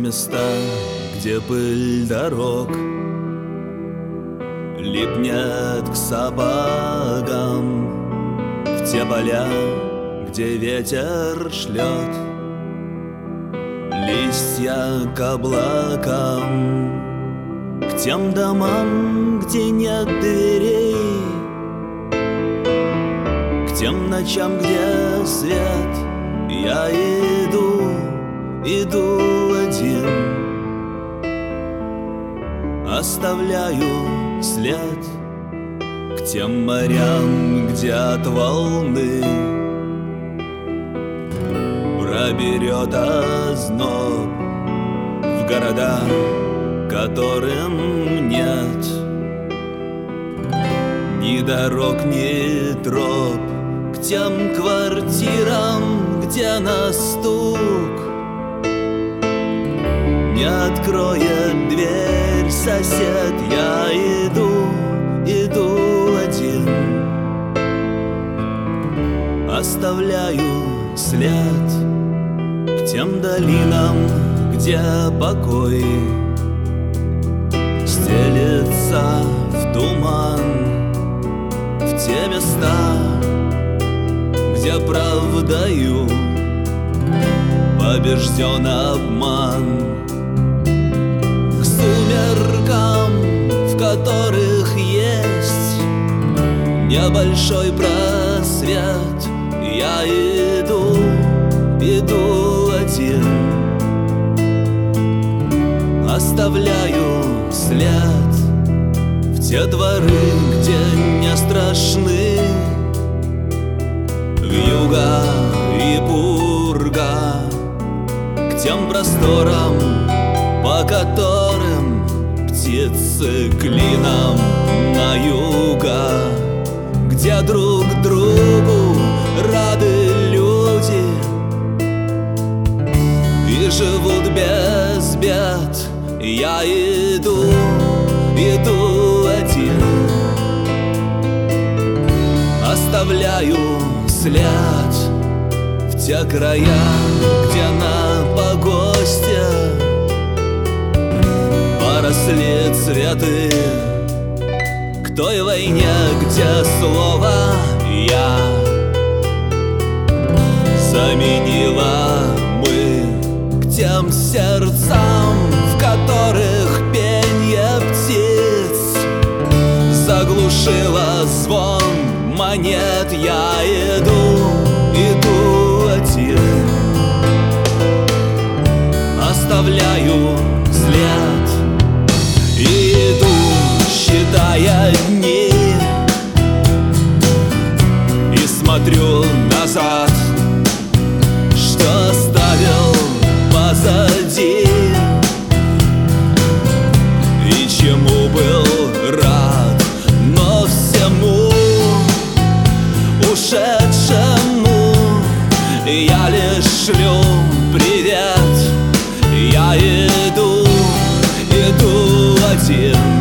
места, где пыль дорог липнет к сапогам, в те поля, где ветер шлет листья к облакам, к тем домам, где нет дверей, к тем ночам, где свет. Я иду один, оставляю след к тем морям, где от волны проберет озноб, в города, которым нет ни дорог, ни троп, к тем квартирам, где на стук не откроет дверь сосед. Я иду один, оставляю след к тем долинам, где покой стелется в туман, в те места, где правдою побежден обман, к сумеркам, в которых есть небольшой просвет. Я иду один, оставляю след в те дворы, где не страшны вьюга и пурга, к тем просторам, по которым птицы клином на юга, где друг другу рады люди и живут без бед. Я иду один, оставляю след в те края, где на погосте поросли цветы, к той войне, где слово «я» заменила «мы», к тем сердцам, в которых пенье птиц заглушило звон монет. Я иду один, оставляю след и иду, считая дни, и смотрю назад, что оставил позади, и чему был рад, но всему ушедшему я лишь шлю привет. Я иду один.